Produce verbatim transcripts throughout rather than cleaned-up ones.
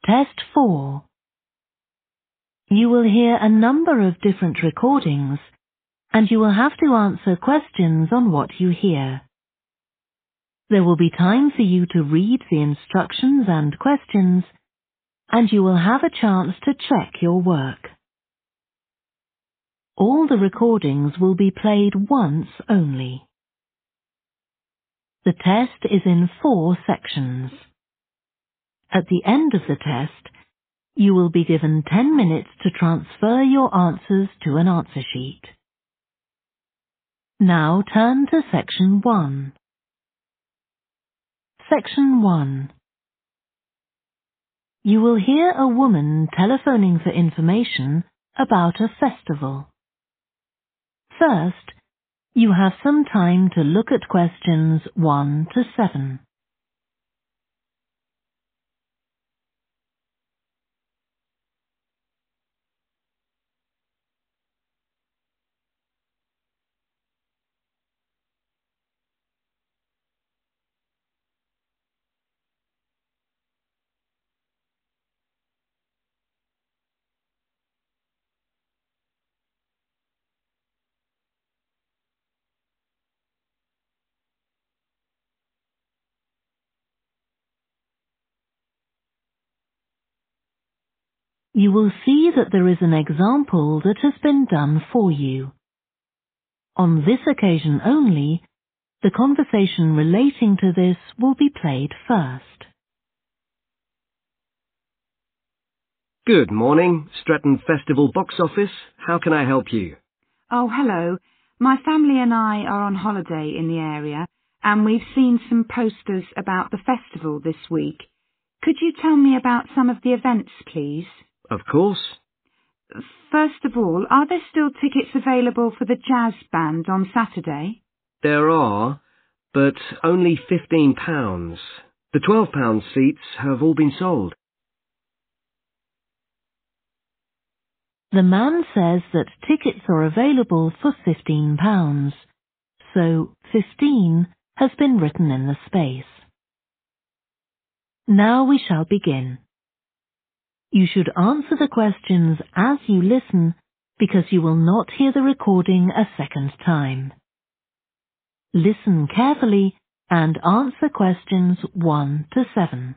Test four. You will hear a number of different recordings, and you will have to answer questions on what you hear. There will be time for you to read the instructions and questions, and you will have a chance to check your work. All the recordings will be played once only. The test is in four sections. At the end of the test, you will be given ten minutes to transfer your answers to an answer sheet. Now turn to Section one. Section one. You will hear a woman telephoning for information about a festival. First, you have some time to look at questions one to seven. You will see that there is an example that has been done for you. On this occasion only, the conversation relating to this will be played first. Good morning, Stretton Festival box office. How can I help you? Oh, hello. My family and I are on holiday in the area, and we've seen some posters about the festival this week. Could you tell me about some of the events, please? Of course. First of all, are there still tickets available for the jazz band on Saturday? There are, but only fifteen pounds. The twelve pound seats have all been sold. The man says that tickets are available for fifteen pounds, so fifteen has been written in the space. Now we shall begin. You should answer the questions as you listen, because you will not hear the recording a second time. Listen carefully and answer questions one to seven.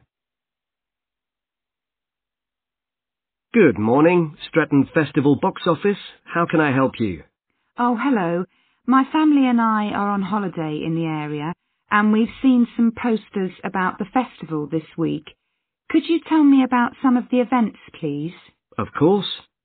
Good morning, Stretton Festival box office. How can I help you? Oh, hello. My family and I are on holiday in the area, and we've seen some posters about the festival this week. Could you tell me about some of the events, please? Of course.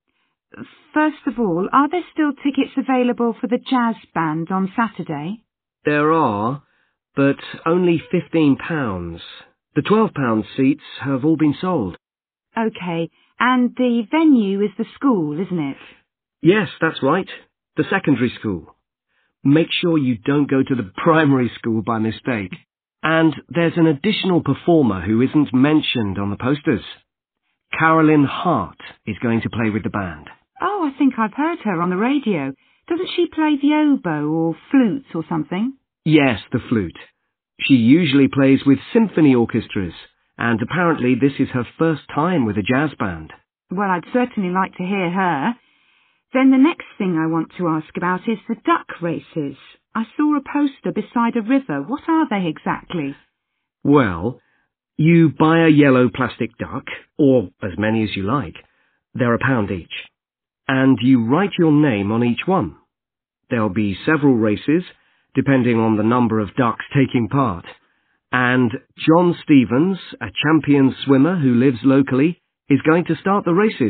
First of all, are there still tickets available for the jazz band on Saturday? There are, but only fifteen pounds. The twelve pound seats have all been sold. OK, and the venue is the school, isn't it? Yes, that's right. The secondary school. Make sure you don't go to the primary school by mistake. And there's an additional performer who isn't mentioned on the posters. Carolyn Hart is going to play with the band. Oh, I think I've heard her on the radio. Doesn't she play the oboe or flute or something? Yes, the flute. She usually plays with symphony orchestras, and apparently this is her first time with a jazz band. Well, I'd certainly like to hear her. Then the next thing I want to ask about is the duck races. I saw a poster beside a river. What are they exactly? Well, you buy a yellow plastic duck, or as many as you like. They're a pound each. And you write your name on each one. There'll be several races, depending on the number of ducks taking part. And John Stevens, a champion swimmer who lives locally, is going to start the races.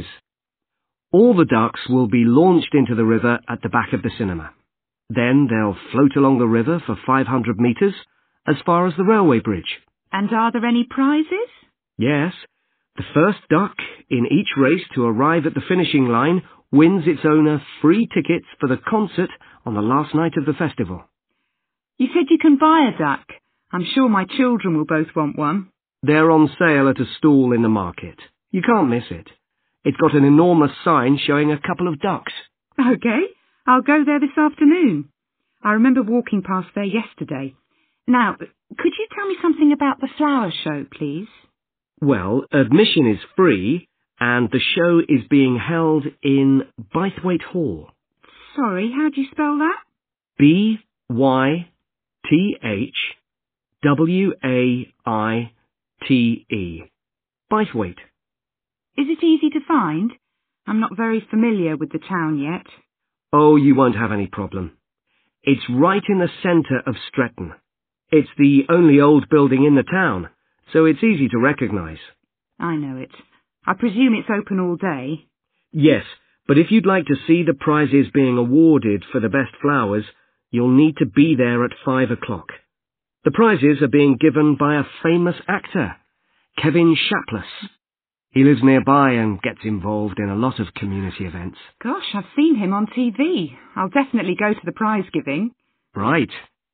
All the ducks will be launched into the river at the back of the cinema. Then they'll float along the river for five hundred metres, as far as the railway bridge. And are there any prizes? Yes. The first duck in each race to arrive at the finishing line wins its owner free tickets for the concert on the last night of the festival. You said you can buy a duck. I'm sure my children will both want one. They're on sale at a stall in the market. You can't miss it. It's got an enormous sign showing a couple of ducks. OK, I'll go there this afternoon. I remember walking past there yesterday. Now, could you tell me something about the flower show, please? Well, admission is free, and the show is being held in Bythwaite Hall. Sorry, how do you spell that? B Y T H W A I T E. Bythwaite. Is it easy to find? I'm not very familiar with the town yet. Oh, you won't have any problem. It's right in the centre of Stretton. It's the only old building in the town, so it's easy to recognise. I know it. I presume it's open all day. Yes, but if you'd like to see the prizes being awarded for the best flowers, you'll need to be there at five o'clock. The prizes are being given by a famous actor, Kevin Shapless. He lives nearby and gets involved in a lot of community events. Gosh, I've seen him on T V. I'll definitely go to the prize giving. Right.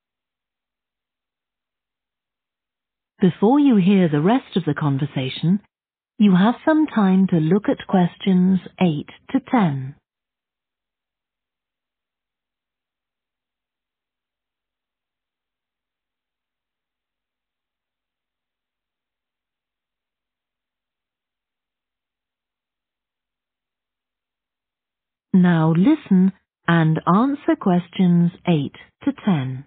Before you hear the rest of the conversation, you have some time to look at questions eight to ten. Now listen and answer questions eight to ten.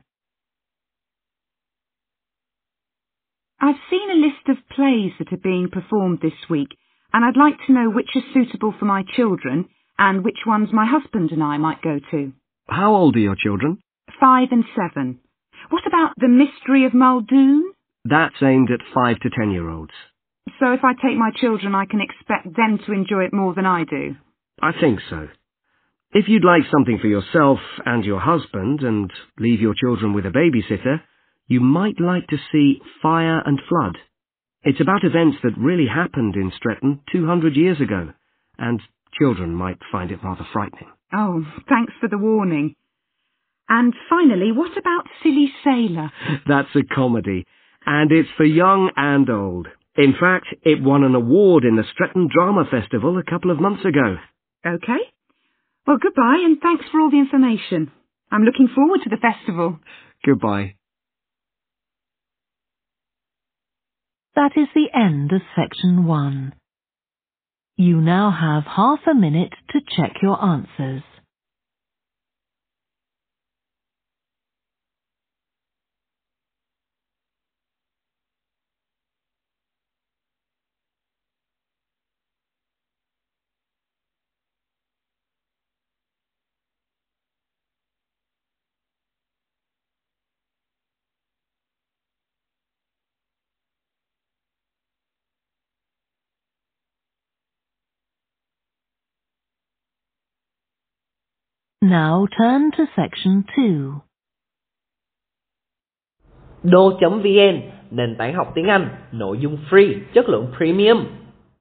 I've seen a list of plays that are being performed this week, and I'd like to know which are suitable for my children and which ones my husband and I might go to. How old are your children? Five and seven. What about The Mystery of Muldoon? That's aimed at five to ten-year-olds. So if I take my children, I can expect them to enjoy it more than I do? I think so. If you'd like something for yourself and your husband and leave your children with a babysitter, you might like to see Fire and Flood. It's about events that really happened in Stretton two hundred years ago, and children might find it rather frightening. Oh, thanks for the warning. And finally, what about Silly Sailor? That's a comedy, and it's for young and old. In fact, it won an award in the Stretton Drama Festival a couple of months ago. OK. Well, goodbye, and thanks for all the information. I'm looking forward to the festival. Goodbye. That is the end of section one. You now have half a minute to check your answers. Now turn to section two. đô chấm vn, nền tảng học tiếng Anh, nội dung free, chất lượng premium.